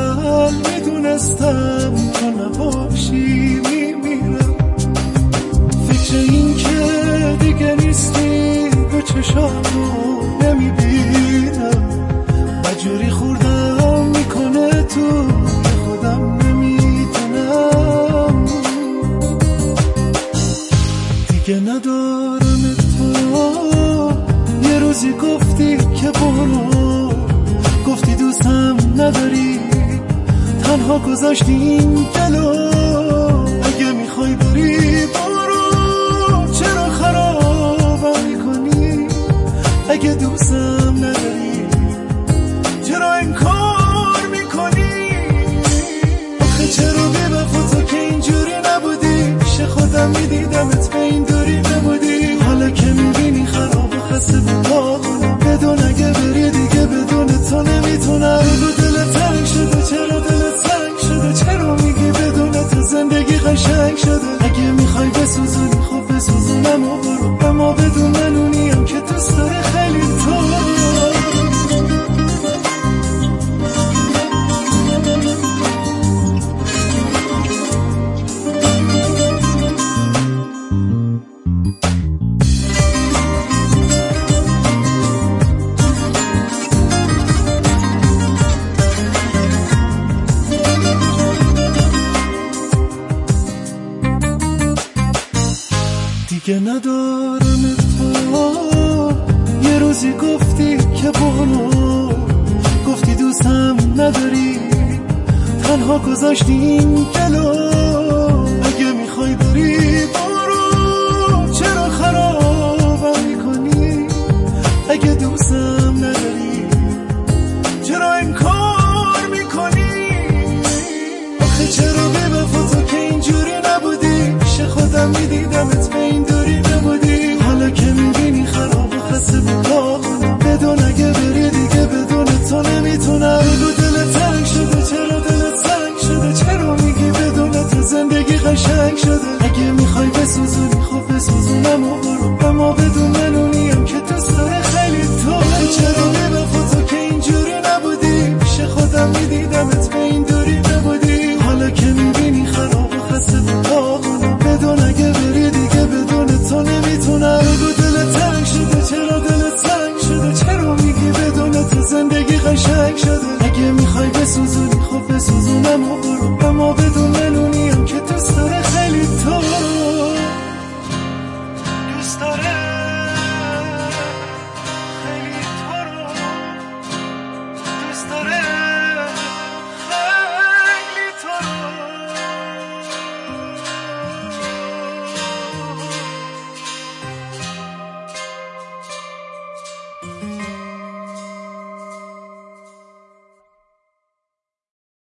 اول میدونستم تو نباشی میمیرم. فکر این که دیگه نیستی به چشامو نمیبینم. مجوری خوردم میکنه تو خودم نمیدونم. دیگه ندارم تو. یه روزی گفتی که برو، گفتی دوستم نداری، تنها گذاشتیم جلو. اگه میخوای بری برو، چرا خرابم میکنی؟ اگه دوستم نداری چرا انکار میکنی؟ آخه چرا بی‌وفا تو که اینجوری نبودی؟ پیش خودم میدیدمت به این دوری نبودی. حالا که میبینی خراب و خسته بودم، بدون اگه بری دیگه بدون تو نمیتونم. بگو دلت تنگ شده، چرا دلت سنگ شده؟ چرا میگی بدون تو زندگی قشنگ شده؟ اگه میخوای بسوزونی خب بسوزونم و برو، اما بدون من اونیم که دوست داره خیلی تو. دیگه ندارم تو. یه روزی گفتی که برو، گفتی دوستم نداری، تنها گذاشتیم جلو. اگه میخوای بری برو، چرا خرابم میکنی؟ اگه دوستم نداری چرا انکار میکنی؟ آخه چرا بی‌وفا تو که اینجوری نبودی؟ پیش خودم میدیدمت به این دوری نبودی. حالا که میبینی خراب و خسته بودم، بدون اگه بری دیگه بدون تو نمیتونم. بگو دلت تنگ شده، چرا دلت سنگ شده؟ چرا میگی بدون تو زندگی قشنگ شده؟ اگه میخوای بسوزونی خب بسوزونم و برو، اما بدون من اونیم که دوست داره خیلی تو. چرا بی‌وفا تو که اینجوری نبودی؟ پیش خودم میدیدمت به این دوری نبودی. حالا که میبینی خراب و خسته بودم، بدون اگه بری دیگه بدون تو نمیتونم. بگو دلت تنگ شده، چرا دلت سنگ شده؟ چرا میگی بدون تو زندگی قشنگ شده؟ اگه میخوای بسوزونی خب بسوزونم و برو، اما بدون